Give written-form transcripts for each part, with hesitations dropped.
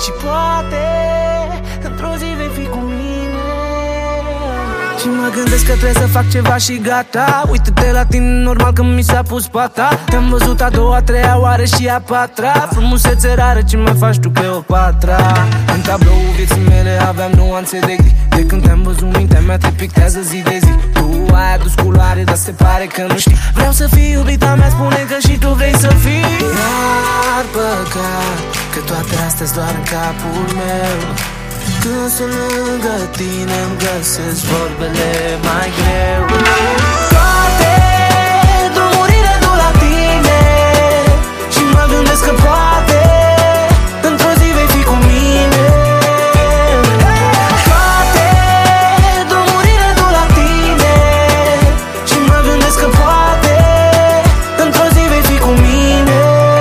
Și poate într-o zi vei fi cu mine. Și mă gândesc că trebuie să fac ceva și gata. Uită-te la tine, normal că mi s-a pus pata. Te-am văzut a doua, a treia oară și a patra. Frumusețe rară, ce mai faci tu, Cleopatra? În tabloul vieții mele aveam nuanțe de gri. De când te-am văzut, mintea mea te pictează zi de zi. Tu ai adus culoare, dar se pare că nu știi. Vreau să fii iubita mea, spune că și tu vrei să fii. N-ar păcat că toate astea-s doar în capul meu. Când sunt lângă tine îmi găsesc vorbele mai greu. Toate drumurile duc la tine și mă gândesc că poate într-o zi vei fi cu mine. Toate drumurile duc la tine și mă gândesc că poate într-o zi vei fi cu mine.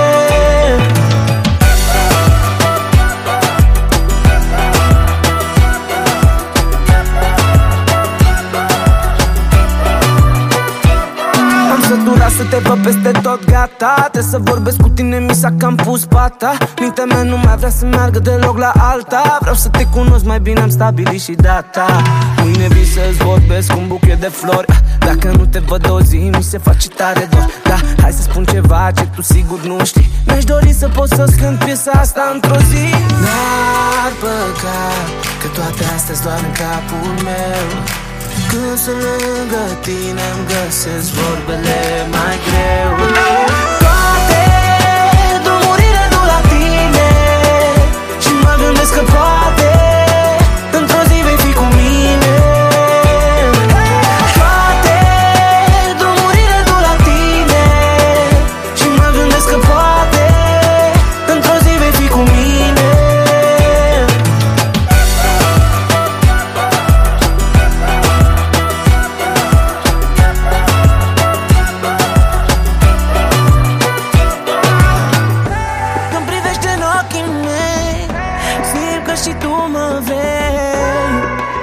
Să te văd peste tot, gata. Trebuie să vorbesc cu tine, mi s-a cam pus pata. Mintea mea nu mai vrea să meargă deloc la alta. Vreau să te cunosc mai bine, am stabilit și data. Mâine vin să-ți vorbesc cu un buchet de flori. Dacă nu te văd o zi, mi se face tare dor. Da, hai să spun ceva ce tu sigur nu știi. Mi-aș dori să pot să-ți cânt piesa asta într-o zi. N-ar păcat că toate astea-s doar în capul meu. Când sunt lângă tine îmi găsesc vorbele mai greu. Toate drumurile duc la tine și mă gândesc că poate într-o zi vei fi cu mine. Toate drumurile duc la tine și mă gândesc că poate într-o zi vei fi cu mine. Și tu mă vrei.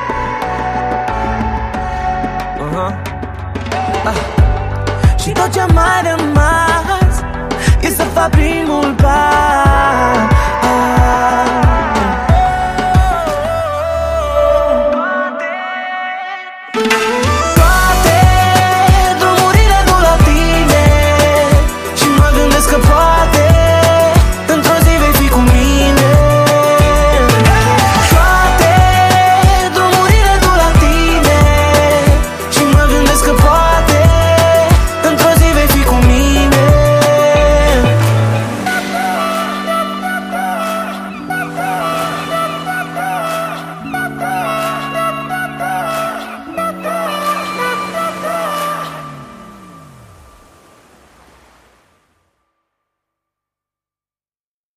Și tot ce-a mai rămas e să fac primul pas.